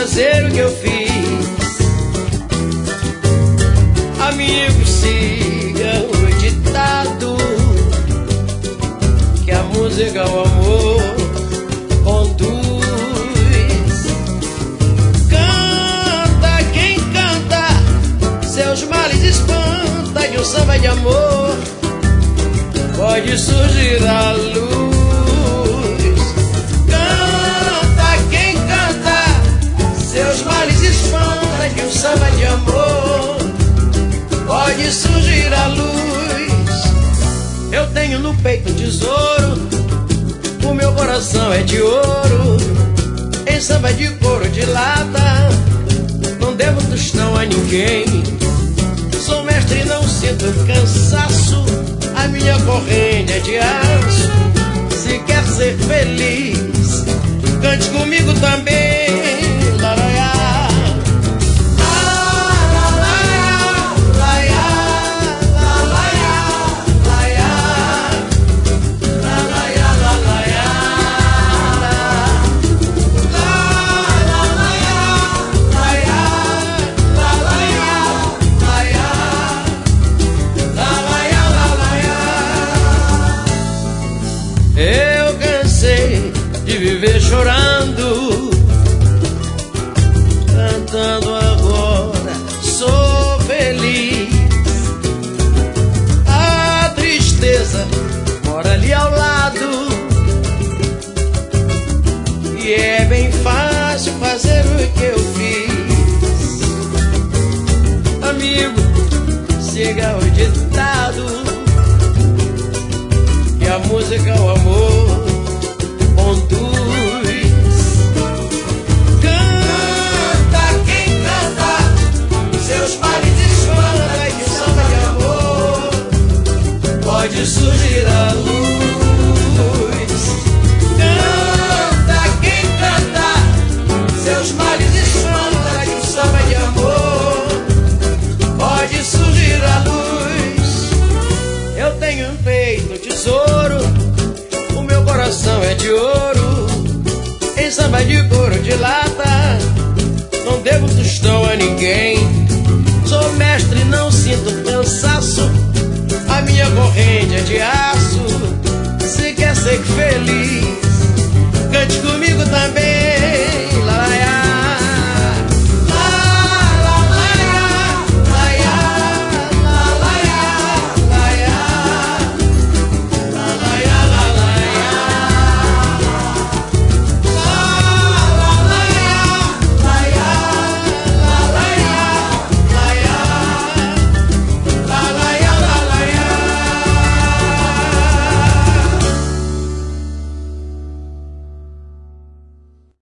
fazer o que eu fiz. Amigos, siga o ditado que a música o amor conduz. Canta quem canta, seus males espanta, e o samba de amor pode surgir à luz. Canta quem canta, seus males espanta, que o samba de amor pode surgir à luz. Eu tenho no peito um tesouro, o meu coração é de ouro. Em samba de couro de lata, não devo tostão a ninguém. Sou mestre e não sinto cansaço, a minha corrente é de aço. Se quer ser feliz, cante comigo também. Laraiá. Eu cansei de viver chorando, cantando agora sou feliz. A tristeza mora ali ao lado, e é bem fácil fazer o que eu fiz. Amigo, siga o ditado que a música o amor conduz. Canta quem canta, seus males espanta, e o samba de amor pode surgir à luz. Canta quem canta, seus males espanta, e o samba de amor pode surgir à luz. Eu tenho um peito tesouro, o meu coração é de ouro. Em samba de couro de lata, não devo tostão a ninguém. Sou mestre e não sinto cansaço, a minha corrente é de aço. Se quer ser feliz, cante comigo também.